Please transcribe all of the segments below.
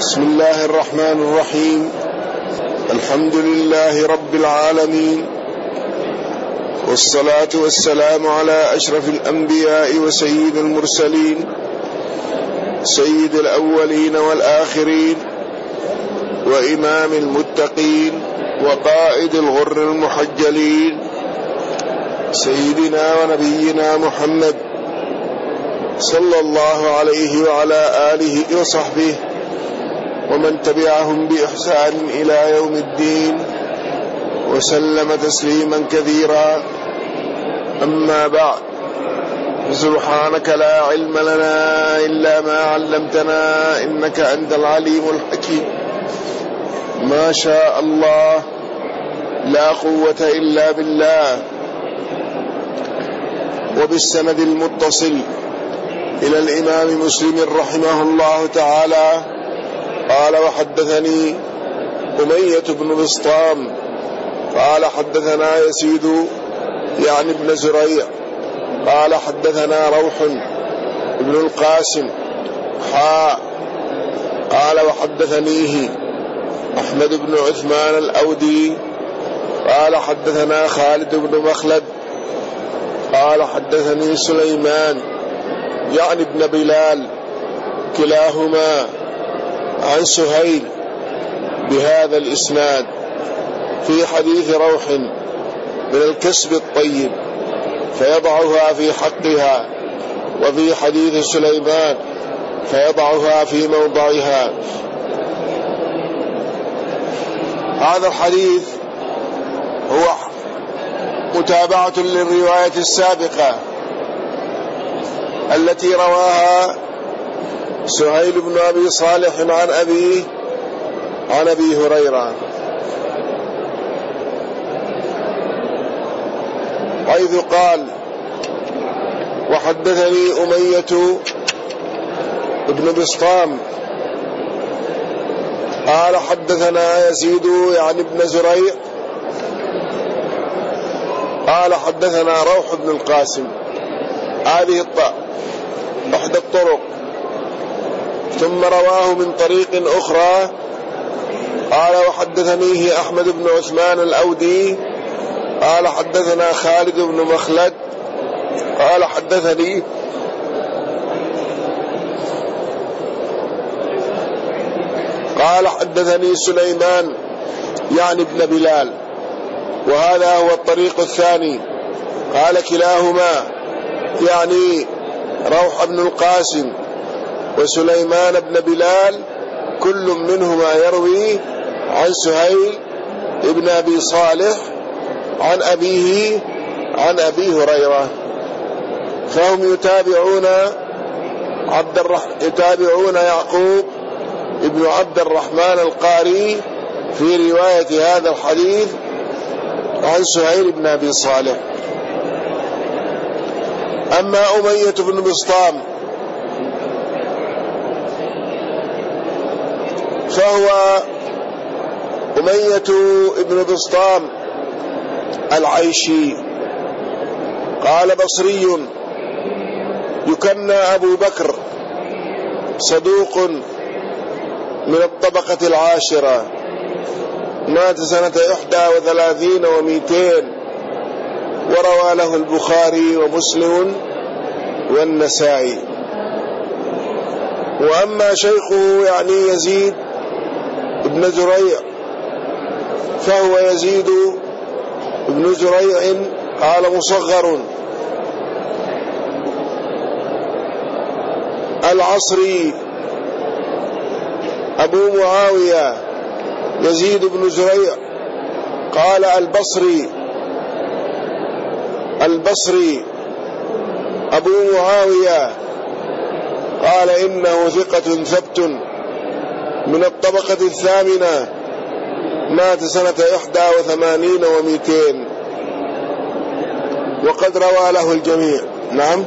بسم الله الرحمن الرحيم. الحمد لله رب العالمين، والصلاة والسلام على أشرف الأنبياء وسيد المرسلين، سيد الأولين والآخرين، وإمام المتقين، وقائد الغر المحجلين، سيدنا ونبينا محمد صلى الله عليه وعلى آله وصحبه ومن تبعهم بإحسان إلى يوم الدين، وسلم تسليما كثيرا. أما بعد، سبحانك لا علم لنا إلا ما علمتنا إنك أنت العليم الحكيم. ما شاء الله، لا قوة إلا بالله. وبالسند المتصل إلى الإمام مسلم رحمه الله تعالى قال: وحدثني أمية بن بسطام قال: حدثنا يزيد يعني ابن زريع قال: حدثنا روح ابن القاسم قال: وحدثنيه أحمد بن عثمان الأودي قال: حدثنا خالد بن مخلد قال: حدثني سليمان يعني ابن بلال كلاهما عن سهيل بهذا الإسناد في حديث روح من الكسب الطيب فيضعها في حقها، وفي حديث سليمان فيضعها في موضعها. هذا الحديث هو متابعة للرواية السابقة التي رواها سهيل بن أبي صالح عن أبيه عن أبي هريرة، حيث قال: وحدثني أمية بن بسطام قال: حدثنا يزيد يعني ابن زريع قال: حدثنا روح بن القاسم. هذه إحدى الطرق. ثم رواه من طريق أخرى قال: وحدثنيه أحمد بن عثمان الأودي قال: حدثنا خالد بن مخلد قال: حدثني سليمان يعني ابن بلال. وهذا هو الطريق الثاني. قال: كلاهما يعني روح بن القاسم وسليمان بن بلال كل منهما يروي عن سهيل ابن أبي صالح عن أبيه عن أبي هريرة، فهم يتابعون يعقوب ابن عبد الرحمن القاري في رواية هذا الحديث عن سهيل بن أبي صالح. أما أمية بن بسطام فهو أمية بن بسطام العيشي، قال: بصري يكنى أبو بكر، صدوق من الطبقة العاشرة، مات سنة 31 و200، وروى له البخاري ومسلم والنسائي. وأما شيخه يعني يزيد ابن زريع فهو يزيد ابن زريع قال: مصغر العصري أبو معاوية يزيد بن زريع قال: البصري أبو معاوية قال: إنه ثقة ثبت من الطبقة الثامنة، مات سنة 81 و200، وقد روى له الجميع. نعم،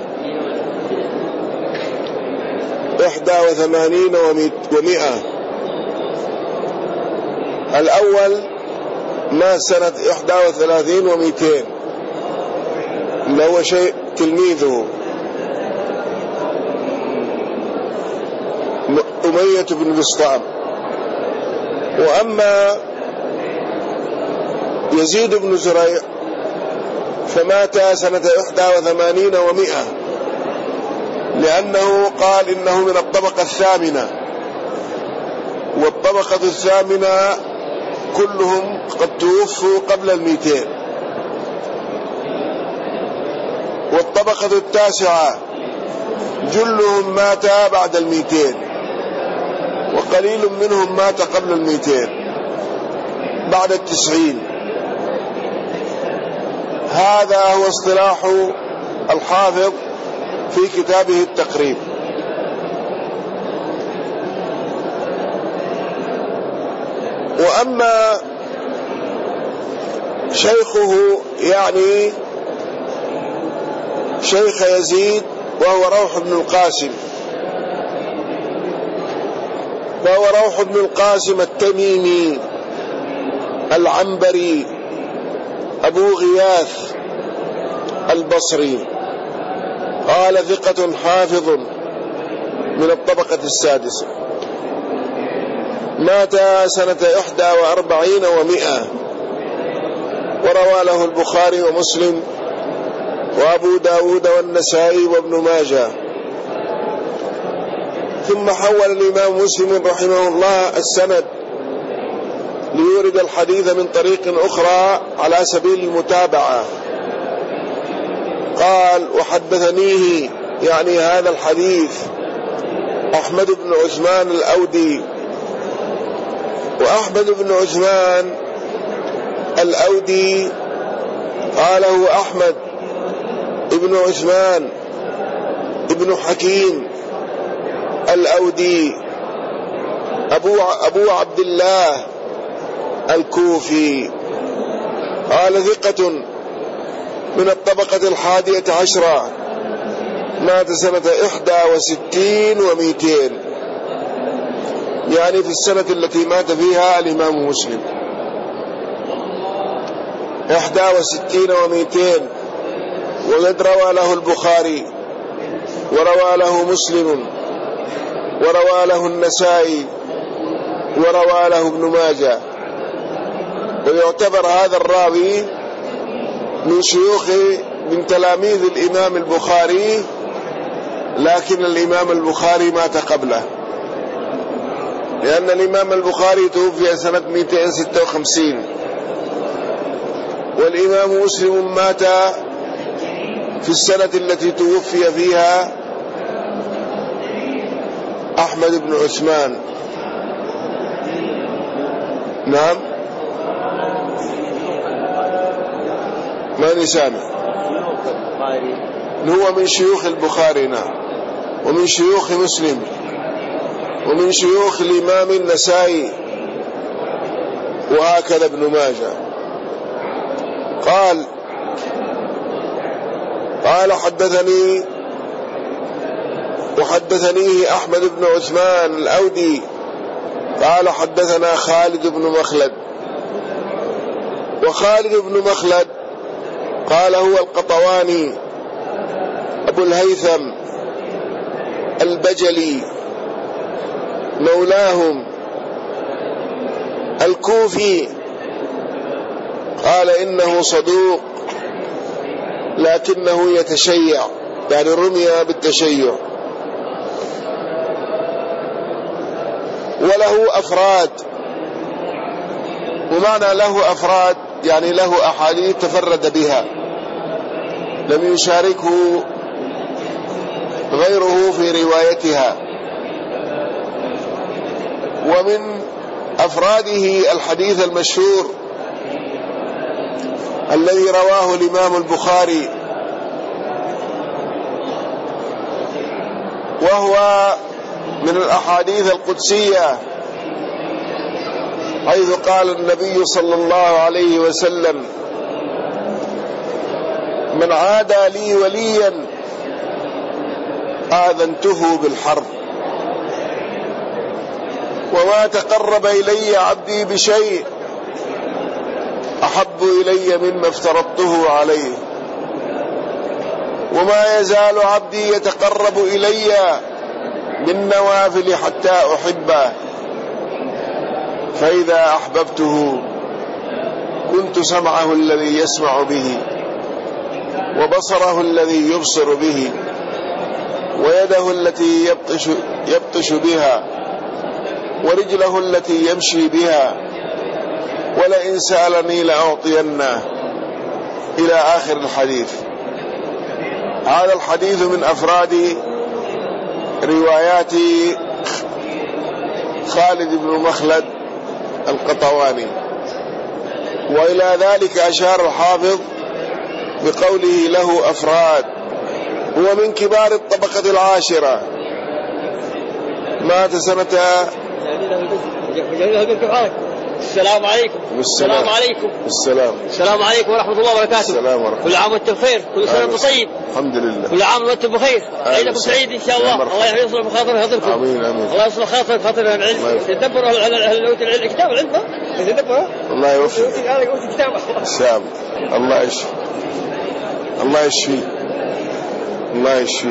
81 و100. الأول مات سنة 31 و200 اللي هو شيء تلميذه أمية بن بسطام. وأما يزيد بن زريع فمات سنة 81 و100، لأنه قال إنه من الطبقة الثامنة، والطبقة الثامنة كلهم قد توفوا قبل 200، والطبقة التاسعة جلهم مات بعد 200، وقليل منهم مات قبل 200 بعد 90. هذا هو اصطلاح الحافظ في كتابه التقريب. وأما شيخه يعني شيخ يزيد وهو روح بن القاسم، وهو روح بن القاسم التميمي العنبري أبو غياث البصري، قال ثقة حافظ من الطبقة السادسة، مات سنة 41 و100، وروى له البخاري ومسلم وأبو داود والنسائي وابن ماجه. ثم حول الإمام مسلم رحمه الله السند ليورد الحديث من طريق أخرى على سبيل المتابعة. قال: وحدثنيه يعني هذا الحديث أحمد بن عثمان الأودي. وأحمد بن عثمان الأودي قاله أحمد ابن عثمان ابن حكيم الأودي أبو عبد الله الكوفي، قال ثقة من الطبقة 11، مات سنة 61 و200، يعني في السنة التي مات فيها الإمام مسلم، 61 و200. وقد روى له البخاري وروى له مسلم وروى له النسائي وروى له ابن ماجه. ويعتبر هذا الراوي من تلاميذ الإمام البخاري، لكن الإمام البخاري مات قبله، لأن الإمام البخاري توفي سنة 256، والإمام مسلم مات في السنة التي توفي فيها أحمد بن عثمان. نعم، ما نسامع، هو من شيوخ البخاري، نعم، ومن شيوخ مسلم، ومن شيوخ الإمام النسائي، وهكذا ابن ماجه. قال وحدثنيه أحمد بن عثمان الأودي قال حدثنا خالد بن مخلد. وخالد بن مخلد قال هو القطواني أبو الهيثم البجلي مولاهم الكوفي، قال إنه صدوق لكنه يتشيع، يعني رمي بالتشيع. وله أفراد، ومعنى له أفراد يعني له أحاديث تفرد بها لم يشاركه غيره في روايتها. ومن أفراده الحديث المشهور الذي رواه الإمام البخاري، وهو من الأحاديث القدسية، حيث قال النبي صلى الله عليه وسلم: من عادى لي وليا آذنته بالحرب، وما تقرب إلي عبدي بشيء أحب إلي مما افترضته عليه، وما يزال عبدي يتقرب إلي بالنوافل حتى أحبه، فإذا أحببته كنت سمعه الذي يسمع به وبصره الذي يبصر به ويده التي يبطش بها ورجله التي يمشي بها ولئن سألني لأعطينه إلى آخر الحديث. هذا الحديث من أفراد روايات خالد بن مخلد القطواني. وإلى ذلك أشار الحافظ بقوله له أفراد. هو من كبار الطبقة العاشرة، مات سنة. السلام عليكم. السلام عليكم. السلام عليكم ورحمة الله وبركاته. السلام ورحمة. كل عام وانتم بخير، كل سنة وانتم طيب. الحمد لله. كل عام وانتم بخير، عيدكم سعيد إن شاء الله. الله يصلح بخاطر خاطركم. آمين آمين. الله يصلح خاطر أهل العلم. تدبروا أهل الكتاب العلم. تدبروا. الله يوفق. هذا قوت الكتاب. سام. الله يشفي. الله يشفي. الله يشفي.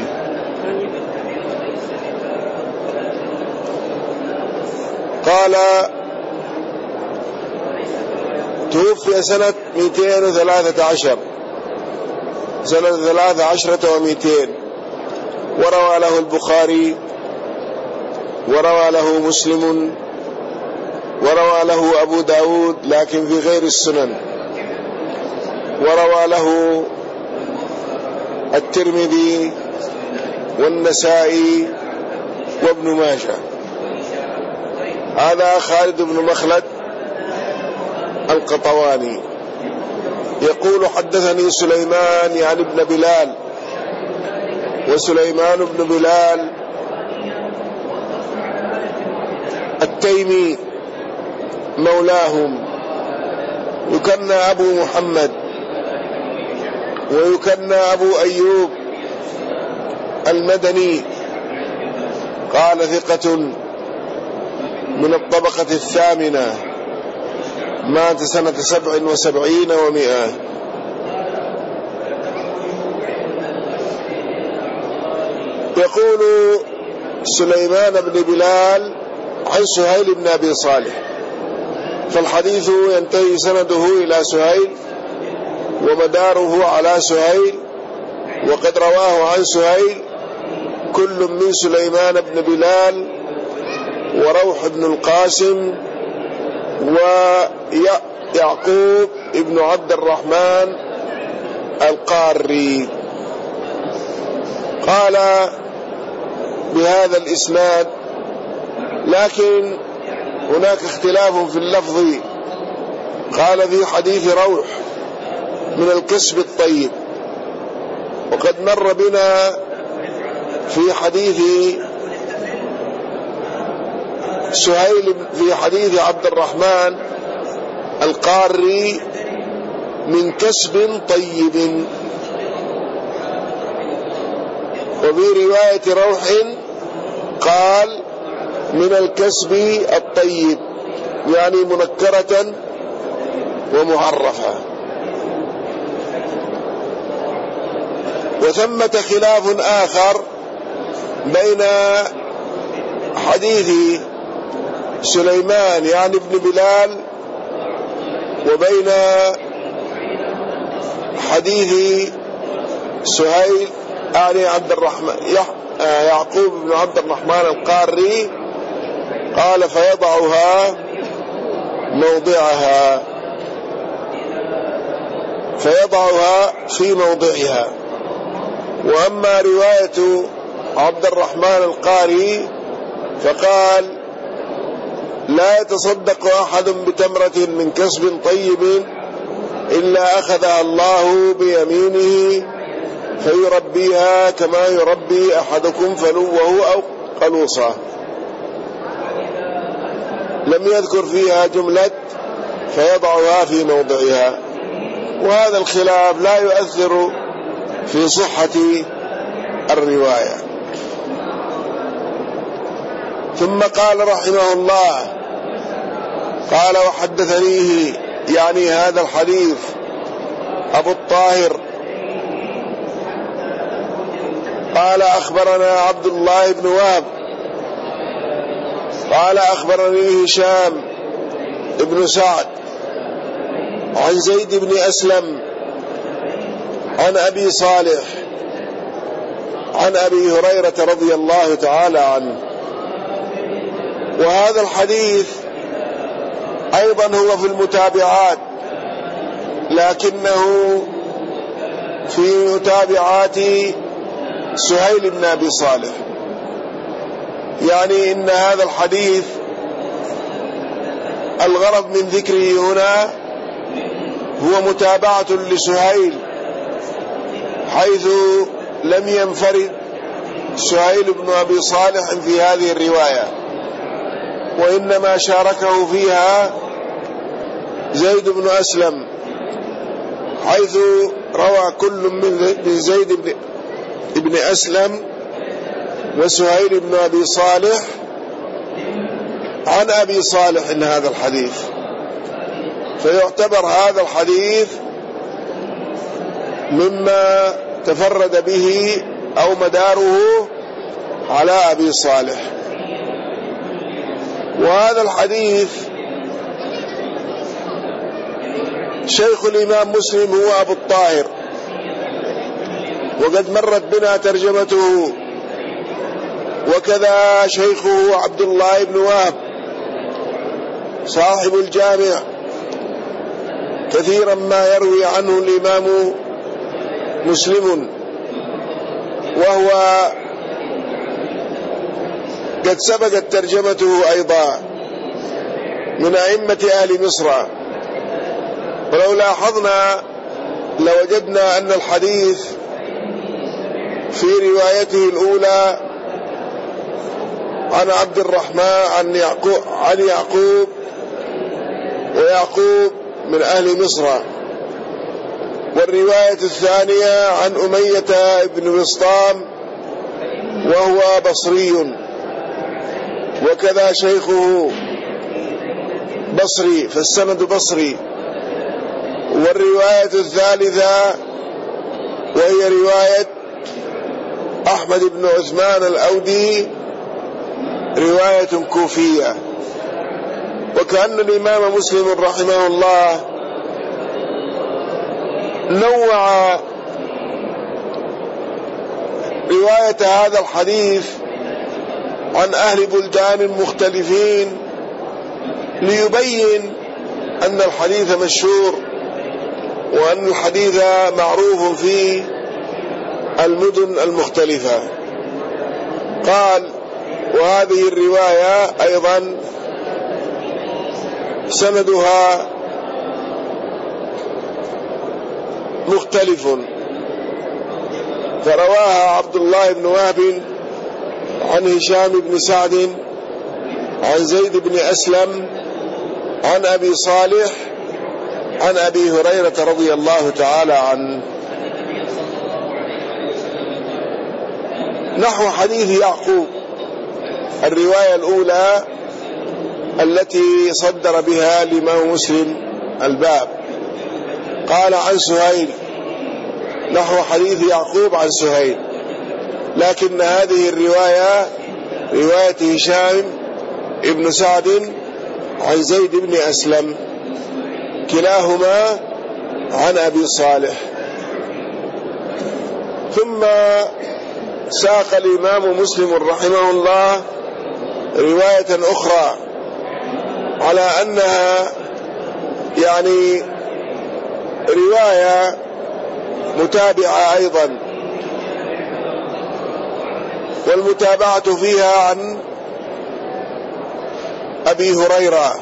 قال توفي سنة 213 سنة 13 و200. وروى له البخاري وروى له مسلم وروى له أبو داود لكن في غير السنن، وروى له الترمذي والنسائي وابن ماجه. هذا خالد بن مخلد القطواني يقول حدثني سليمان يعني ابن بلال، وسليمان بن بلال التيمي مولاهم، يكنى أبو محمد ويكنى أبو أيوب المدني. قال ثقة من الطبقة الثامنة، مات سنة 77 و100. يقول سليمان بن بلال عن سهيل بن أبي صالح، فالحديث ينتهي سنده إلى سهيل ومداره على سهيل، وقد رواه عن سهيل كل من سليمان بن بلال وروح بن القاسم ويعقوب ابن عبد الرحمن القاري. قال بهذا الإسناد، لكن هناك اختلاف في اللفظ. قال في حديث روح من الكسب الطيب، وقد مر بنا في حديث سهيل في حديث عبد الرحمن القاري من كسب طيب. وفي رواية روح قال من الكسب الطيب، يعني منكرة ومعرفة. وثمة خلاف آخر بين حديث سليمان يعني ابن بلال وبين حديث سهيل يعني عبد الرحمن يعقوب بن عبد الرحمن القاري. قال فيضعها في موضعها. وأما رواية عبد الرحمن القاري فقال لا يتصدق أحد بتمرة من كسب طيب إلا أخذها الله بيمينه فيربيها كما يربي أحدكم فلوه أو قلوصه. لم يذكر فيها جملة فيضعها في موضعها. وهذا الخلاف لا يؤثر في صحة الرواية. ثم قال رحمه الله قال وحدثنيه يعني هذا الحديث أبو الطاهر قال أخبرنا عبد الله بن وهب قال أخبرني هشام بن سعد عن زيد بن أسلم عن أبي صالح عن أبي هريرة رضي الله تعالى عنه. وهذا الحديث أيضا هو في المتابعات، لكنه في متابعات سهيل بن أبي صالح، يعني إن هذا الحديث الغرض من ذكره هنا هو متابعة لسهيل، حيث لم ينفرد سهيل بن أبي صالح في هذه الرواية، وإنما شاركه فيها زيد بن أسلم، حيث روى كل من زيد بن أسلم وسهيل بن أبي صالح عن أبي صالح إن هذا الحديث، فيعتبر هذا الحديث مما تفرد به أو مداره على أبي صالح. وهذا الحديث شيخ الإمام مسلم هو أبو الطاهر، وقد مرت بنا ترجمته، وكذا شيخه عبد الله بن وهب صاحب الجامع، كثيرا ما يروي عنه الإمام مسلم، وهو قد سبقت ترجمته أيضا من أئمة أهل مصر. ولو لاحظنا لوجدنا أن الحديث في روايته الأولى عن عبد الرحمن عن يعقوب، ويعقوب من أهل مصر، والرواية الثانية عن أمية بن بسطام وهو بصري، وكذا شيخه بصري، فالسند بصري. والرواية الثالثة وهي رواية أحمد بن عثمان الأودي رواية كوفية. وكأن الإمام مسلم رحمه الله نوع رواية هذا الحديث عن أهل بلدان مختلفين ليبين أن الحديث مشهور، وأن الحديث معروف في المدن المختلفة. قال: وهذه الرواية أيضا سندها مختلف، فرواها عبد الله بن وهب عن هشام بن سعد عن زيد بن أسلم عن أبي صالح عن أبي هريرة رضي الله تعالى عنه، نحو حديث يعقوب الرواية الأولى التي صدر بها الإمام مسلم الباب. قال عن سهيل نحو حديث يعقوب عن سهيل، لكن هذه الرواية رواية هشام ابن سعد عن زيد بن أسلم، كلاهما عن أبي صالح. ثم ساق الإمام مسلم رحمه الله رواية أخرى على أنها يعني رواية متابعة أيضا، والمتابعة فيها عن أبي هريرة،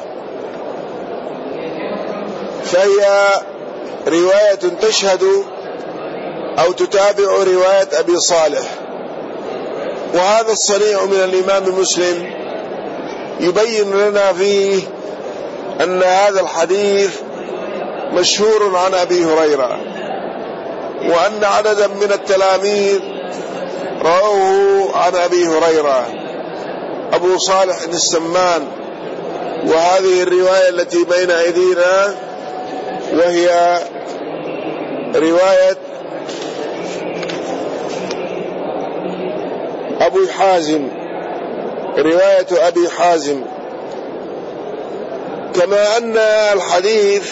فهي رواية تشهد أو تتابع رواية أبي صالح. وهذا الصنيع من الإمام مسلم يبين لنا فيه أن هذا الحديث مشهور عن أبي هريرة، وأن عددا من التلاميذ رووه عن أبي هريرة، أبو صالح السمان. وهذه الرواية التي بين أيدينا وهي رواية أبي حازم، رواية أبي حازم كما أن الحديث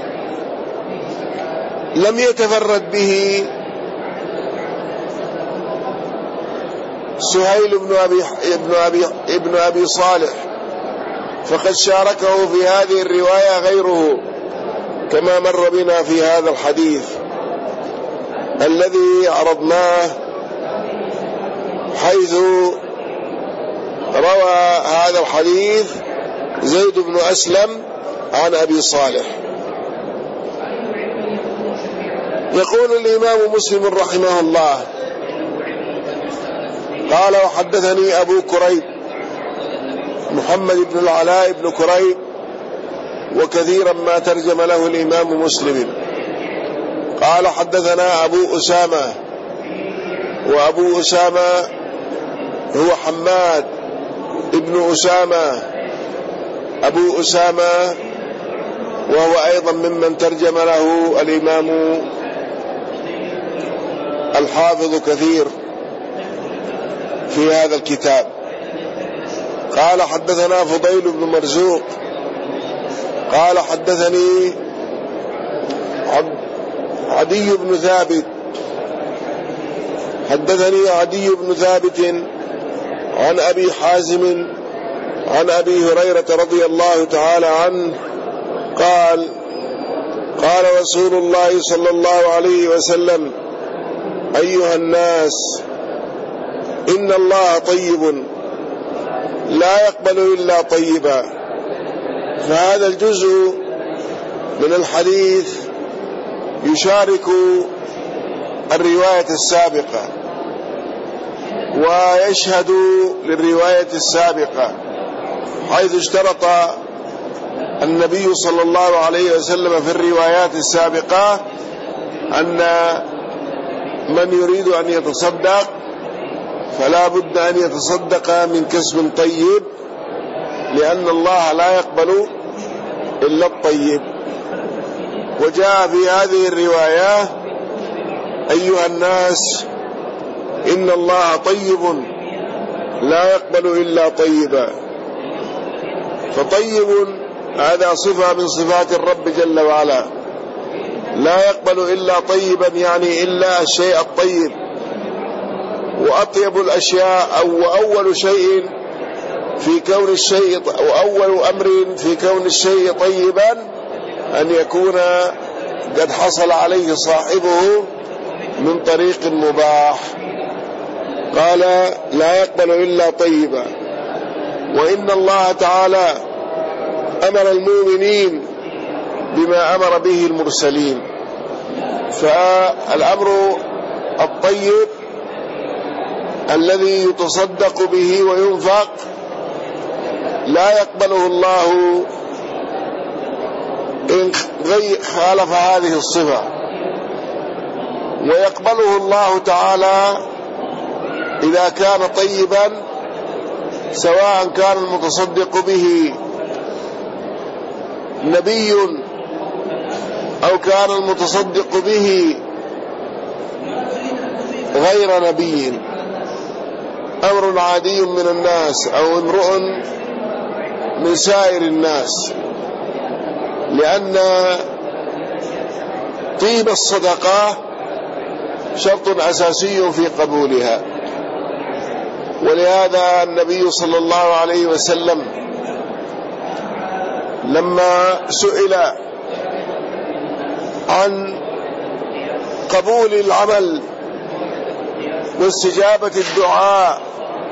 لم يتفرد به سهيل بن أبي صالح، فقد شاركه في هذه الرواية غيره كما مر بنا في هذا الحديث الذي عرضناه، حيث روى هذا الحديث زيد بن أسلم عن أبي صالح. يقول الإمام مسلم رحمه الله: قال وحدثني أبو كريب محمد بن العلاء بن كريب، وكثيرا ما ترجم له الإمام مسلم. قال حدثنا أبو أسامة، وأبو أسامة هو حماد ابن أسامة أبو أسامة، وهو أيضا ممن ترجم له الإمام الحافظ كثير في هذا الكتاب. قال حدثنا فضيل بن مرزوق قال حدثني عدي بن ثابت، حدثني عدي بن ثابت عن أبي حازم عن أبي هريرة رضي الله تعالى عنه قال: قال رسول الله صلى الله عليه وسلم: أيها الناس، إن الله طيب لا يقبل إلا طيبا. فهذا الجزء من الحديث يشارك الرواية السابقة ويشهد للرواية السابقة، حيث اشترط النبي صلى الله عليه وسلم في الروايات السابقة أن من يريد أن يتصدق فلا بد أن يتصدق من كسب طيب، لأن الله لا يقبل إلا الطيب. وجاء في هذه الرواية: أيها الناس، إن الله طيب لا يقبل إلا طيبا. فطيب هذا صفة من صفات الرب جل وعلا، لا يقبل إلا طيبا، يعني إلا الشيء الطيب. وأطيب الأشياء أو أول شيء في كون الشيء، أو أول أمر في كون الشيء طيبا أن يكون قد حصل عليه صاحبه من طريق مباح. قال: لا يقبل إلا طيبا. وإن الله تعالى أمر المؤمنين بما أمر به المرسلين، فالأمر الطيب الذي يتصدق به وينفق لا يقبله الله إن خالف هذه الصفة، ويقبله الله تعالى إذا كان طيبا، سواء كان المتصدق به نبي أو كان المتصدق به غير نبي، أمر عادي من الناس أو امرؤ من سائر الناس، لأن طيب الصدقة شرط أساسي في قبولها. ولهذا النبي صلى الله عليه وسلم لما سئل عن قبول العمل واستجابة الدعاء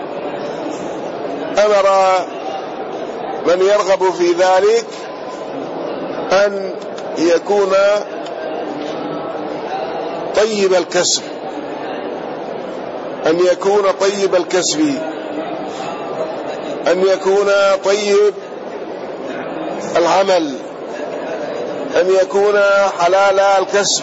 أمر من يرغب في ذلك أن يكون طيب الكسب، أن يكون طيب الكسب، أن يكون طيب العمل، أن يكون حلال الكسب.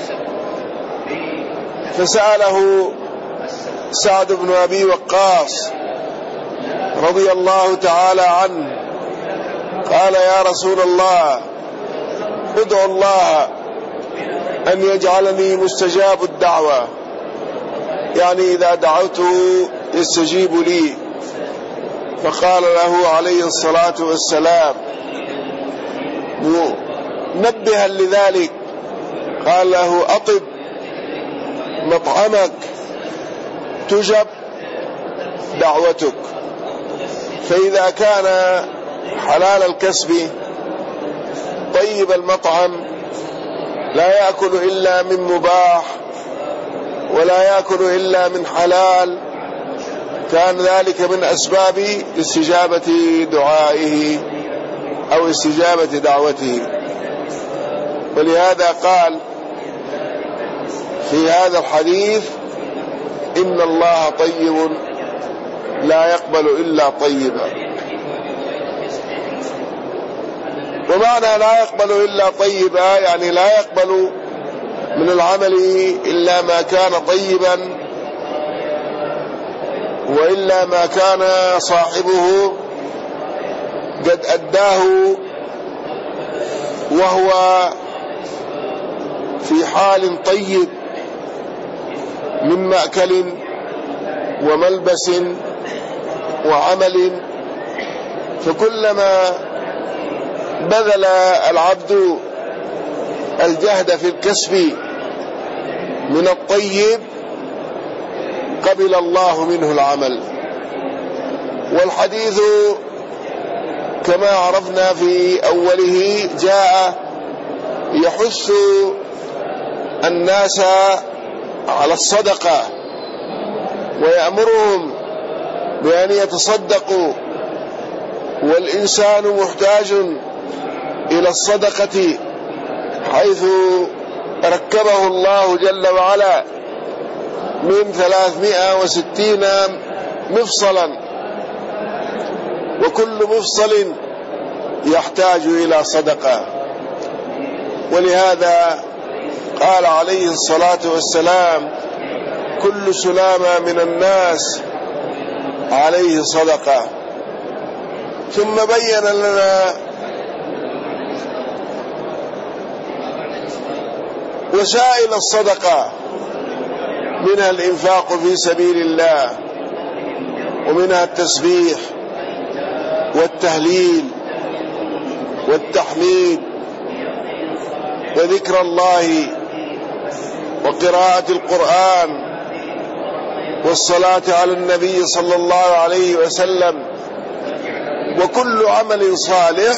فسأله سعد بن أبي وقاص رضي الله تعالى عنه، قال: يا رسول الله، ادعو الله أن يجعلني مستجاب الدعوة، يعني إذا دعوته يستجيب لي. فقال له عليه الصلاة والسلام: منبها لذلك قال له أطب مطعمك تجب دعوتك. فإذا كان حلال الكسب طيب المطعم لا يأكل إلا من مباح ولا يأكل إلا من حلال، كان ذلك من أسباب استجابة دعائه أو استجابة دعوته. ولهذا قال في هذا الحديث إن الله طيب لا يقبل إلا طيبا. ومعنى لا يقبل إلا طيبا يعني لا يقبل من العمل إلا ما كان طيبا، وإلا ما كان صاحبه قد أداه وهو في حال طيب من مأكل وملبس وعمل. فكلما بذل العبد الجهد في الكسب من الطيب قبل الله منه العمل. والحديث كما عرفنا في أوله جاء يحث الناس على الصدقة ويأمرهم بأن يتصدقوا، والإنسان محتاج إلى الصدقة حيث ركبه الله جل وعلا من 360 مفصلا، وكل مفصل يحتاج إلى صدقة. ولهذا قال عليه الصلاة والسلام كل سلامة من الناس عليه صدقة. ثم بين لنا وسائل الصدقة، منها الإنفاق في سبيل الله، ومنها التسبيح والتهليل والتحميد وذكر الله وقراءة القرآن والصلاة على النبي صلى الله عليه وسلم. وكل عمل صالح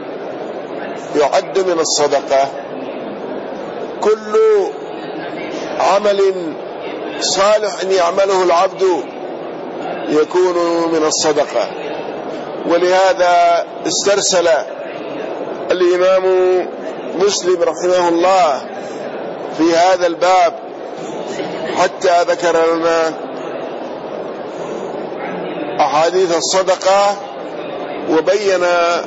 يعد من الصدقة، كل عمل صالح يعمله العبد يكون من الصدقة. ولهذا استرسل الإمام مسلم رحمه الله في هذا الباب حتى ذكر لنا أحاديث الصدقة وبين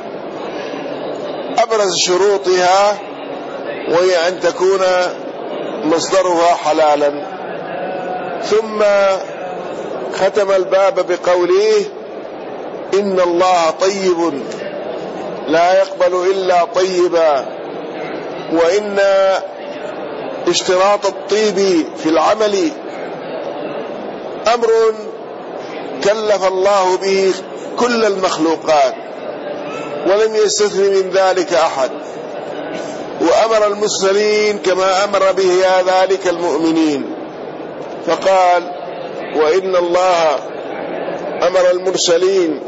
أبرز شروطها، وهي أن تكون مصدرها حلالا. ثم ختم الباب بقوله إن الله طيب لا يقبل إلا طيبا، وإن اشتراط الطيب في العمل أمر كلف الله به كل المخلوقات ولم يستثن من ذلك أحد، وأمر المرسلين كما أمر به ذلك المؤمنين، فقال وإن الله أمر المرسلين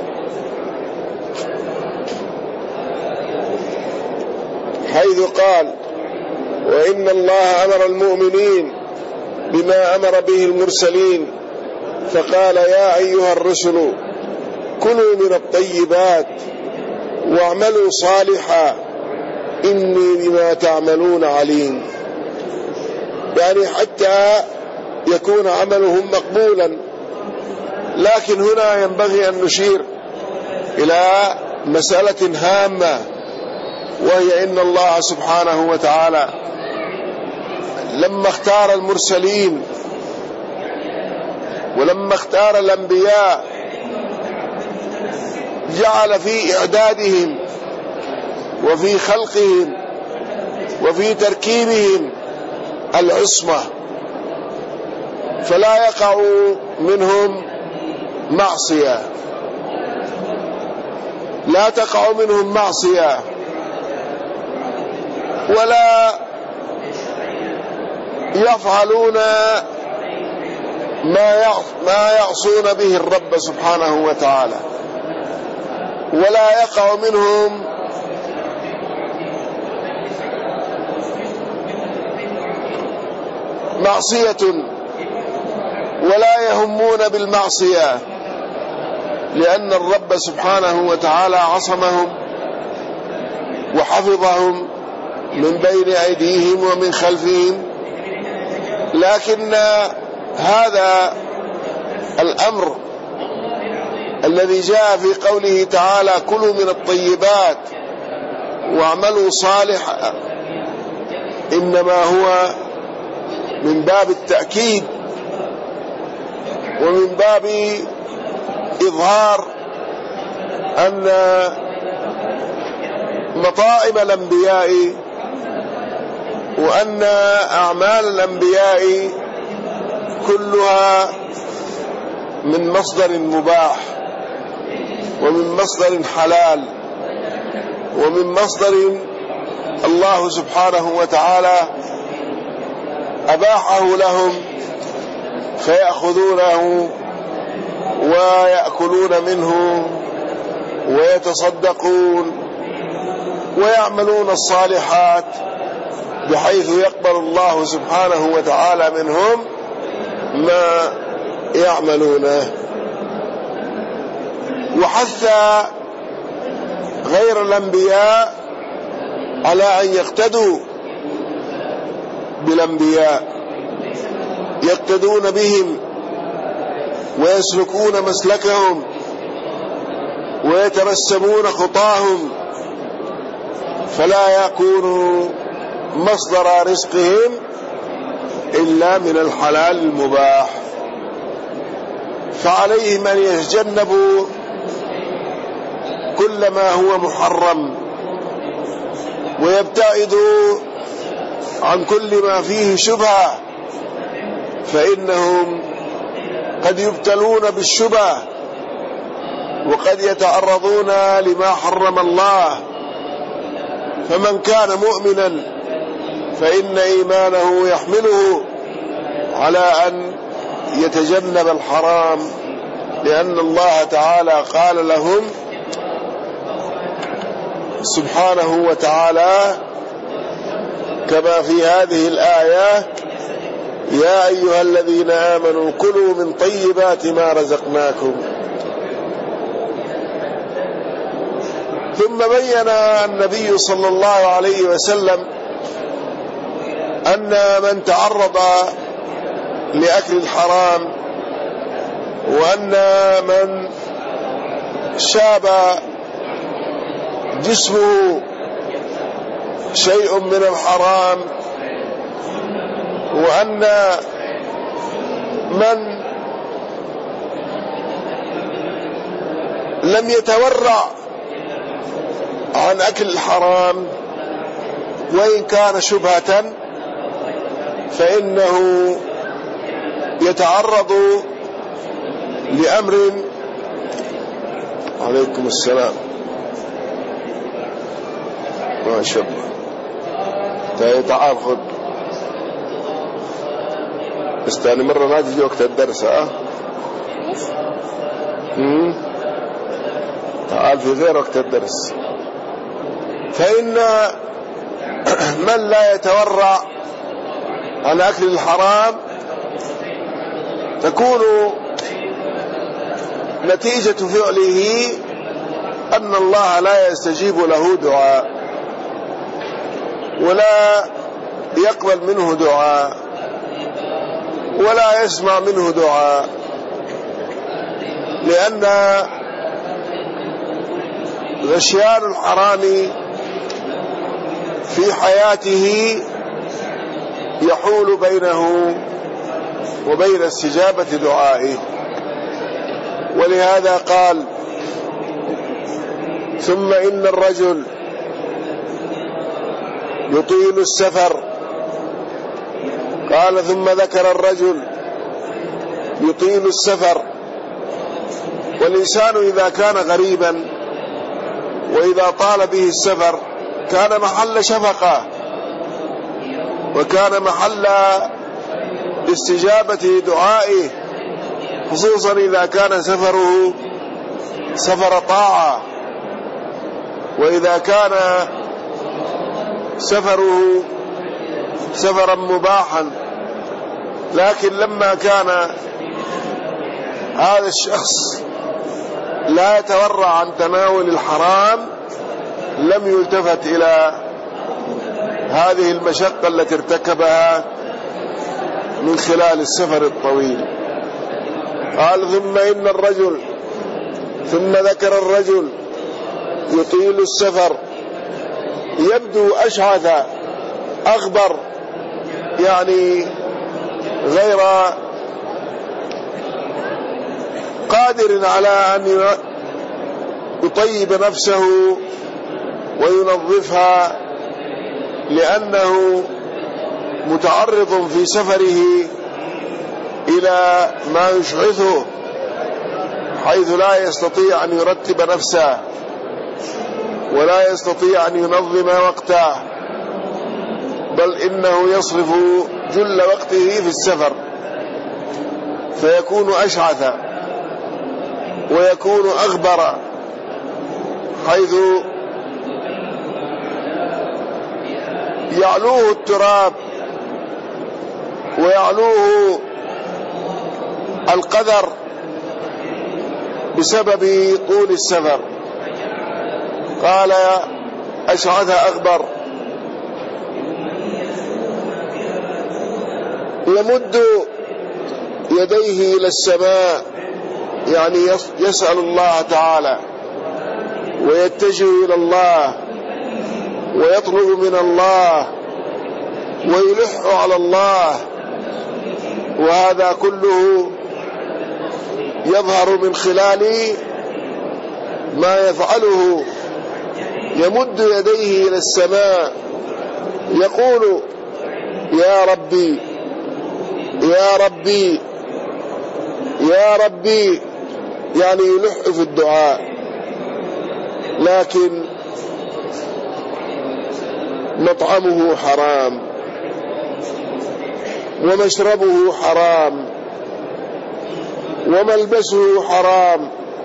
حيث قال وإن الله أمر المؤمنين بما أمر به المرسلين، فقال يا أيها الرسل كلوا من الطيبات واعملوا صالحا إني بما تعملون عليم. يعني حتى يكون عملهم مقبولا. لكن هنا ينبغي أن نشير إلى مسألة هامة، وهي إن الله سبحانه وتعالى لما اختار المرسلين ولما اختار الأنبياء جعل في إعدادهم وفي خلقهم وفي تركيبهم العصمة، فلا يقع منهم معصية، لا تقع منهم معصية ولا يفعلون ما يعصون به الرب سبحانه وتعالى، ولا يقع منهم معصية ولا يهمون بالمعصية، لأن الرب سبحانه وتعالى عصمهم وحفظهم من بين أيديهم ومن خلفهم. لكن هذا الأمر الذي جاء في قوله تعالى كلوا من الطيبات واعملوا صالحا إنما هو من باب التأكيد ومن باب إظهار أن مطائم الأنبياء وأن أعمال الأنبياء كلها من مصدر مباح ومن مصدر حلال ومن مصدر الله سبحانه وتعالى أباحه لهم فيأخذونه ويأكلون منه ويتصدقون ويعملون الصالحات بحيث يقبل الله سبحانه وتعالى منهم ما يعملونه. وحث غير الأنبياء على أن يقتدوا بالأنبياء، يقتدون بهم ويسلكون مسلكهم ويترسمون خطاهم، فلا يكون مصدر رزقهم إلا من الحلال المباح. فعليهم أن يتجنبوا كل ما هو محرم ويبتعدوا عن كل ما فيه شبهة، فإنهم قد يبتلون بالشبهة وقد يتعرضون لما حرم الله. فمن كان مؤمنا فإن إيمانه يحمله على أن يتجنب الحرام، لأن الله تعالى قال لهم سبحانه وتعالى كما في هذه الآية يا أيها الذين آمنوا كلوا من طيبات ما رزقناكم. ثم بين النبي صلى الله عليه وسلم أن من تعرض لأكل الحرام وأن من شاب جسمه شيء من الحرام وأن من لم يتورع عن أكل الحرام وإن كان شبهة فإنه يتعرض لأمر. عليكم السلام. ما شاء الله. تعال خذ بس تاني مرة ما تجي وقت الدرس. تعال في غير وقت الدرس. فإن من لا يتورع عن أكل الحرام تكون نتيجة فعله أن الله لا يستجيب له دعاء ولا يقبل منه دعاء ولا يسمع منه دعاء، لأن غشيان الحرام في حياته يحول بينه وبين استجابة دعائه. ولهذا قال ثم إن الرجل يطيل السفر. قال ثم ذكر الرجل يطيل السفر. والإنسان إذا كان غريبا وإذا طال به السفر كان محل شفقة وكان محل استجابة دعائه، خصوصا إذا كان سفره سفر طاعة، وإذا كان سفره سفرا مباحا. لكن لما كان هذا الشخص لا يتورع عن تناول الحرام لم يلتفت إلى هذه المشقة التي ارتكبها من خلال السفر الطويل. قال: ثم ذكر الرجل يطيل السفر يبدو أشعث أغبر، يعني غير قادر على أن يطيب نفسه وينظفها، لأنه متعرض في سفره إلى ما يشعثه، حيث لا يستطيع أن يرتب نفسه ولا يستطيع أن ينظم وقته، بل إنه يصرف جل وقته في السفر، فيكون أشعث ويكون أغبر، حيث يعلوه التراب ويعلوه القدر بسبب طول السفر. قال: أشعث أغبر يمد يديه إلى السماء، يعني يسأل الله تعالى ويتجه إلى الله ويطلب من الله ويلح على الله، وهذا كله يظهر من خلال ما يفعله. يمد يديه إلى السماء يقول: يا ربي يا ربي يا ربي، يعني يلح في الدعاء. لكن مطعمه حرام ومشربه حرام وملبسه حرام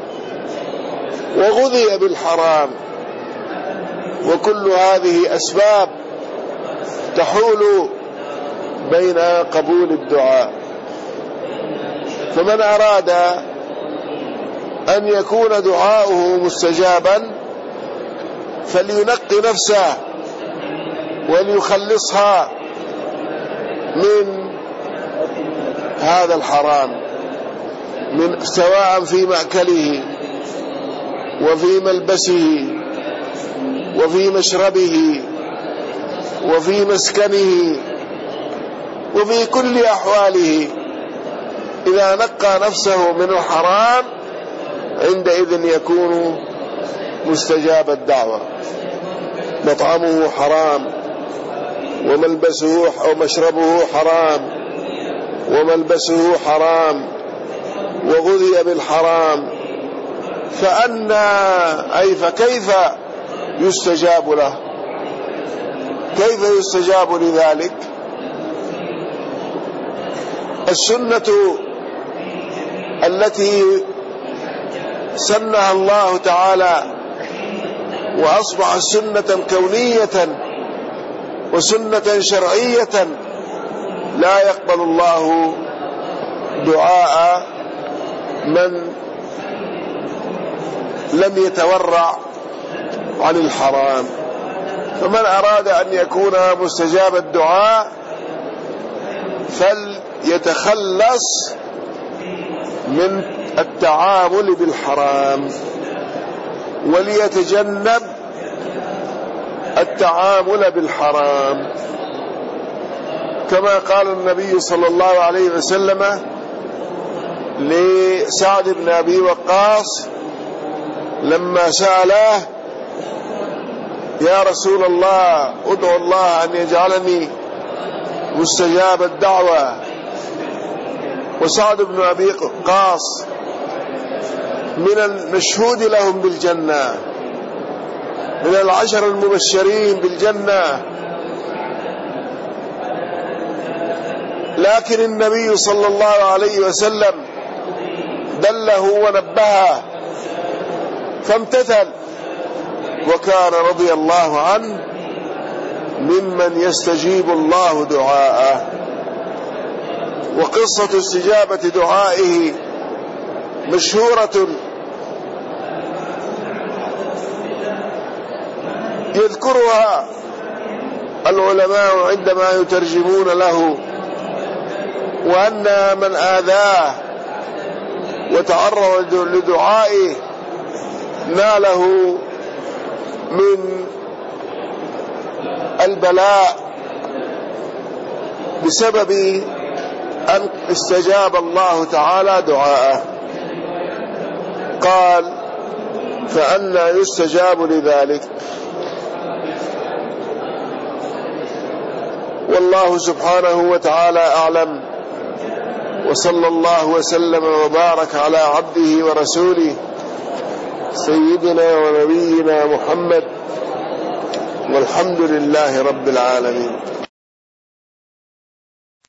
وغذي بالحرام، وكل هذه أسباب تحول بين قبول الدعاء. فمن أراد أن يكون دعاؤه مستجابا فلينقي نفسه وليخلصها من هذا الحرام، من سواء في مأكله وفي ملبسه وفي مشربه وفي مسكنه وفي كل أحواله. إذا نقى نفسه من الحرام عندئذ يكون مستجاب الدعوة. مطعمه حرام وملبسه أو مشربه حرام وملبسه حرام وغذي بالحرام، فكيف يستجاب له؟ كيف يستجاب لذلك؟ السنة التي سنها الله تعالى وأصبحت سنة كونية وسنة شرعية، لا يقبل الله دعاء من لم يتورع عن الحرام. فمن أراد أن يكون مستجاب الدعاء فليتخلص من التعامل بالحرام وليتجنب التعامل بالحرام، كما قال النبي صلى الله عليه وسلم لسعد بن أبي وقاص لما سأله: يا رسول الله ادعو الله أن يجعلني مستجاب الدعوة. وسعد بن أبي وقاص من المشهود لهم بالجنة، من العشر المبشرين بالجنة، لكن النبي صلى الله عليه وسلم دله ونبهه فامتثل، وكان رضي الله عنه ممن يستجيب الله دعاءه. وقصة استجابة دعائه مشهورة، يذكرها العلماء عندما يترجمون له، وأن من آذاه وتعرض لدعائه ناله من البلاء بسبب أن استجاب الله تعالى دعاءه. قال: فأنى يستجاب لذلك؟ والله سبحانه وتعالى أعلم، وصلى الله وسلم وبارك على عبده ورسوله سيدنا ونبينا محمد، والحمد لله رب العالمين.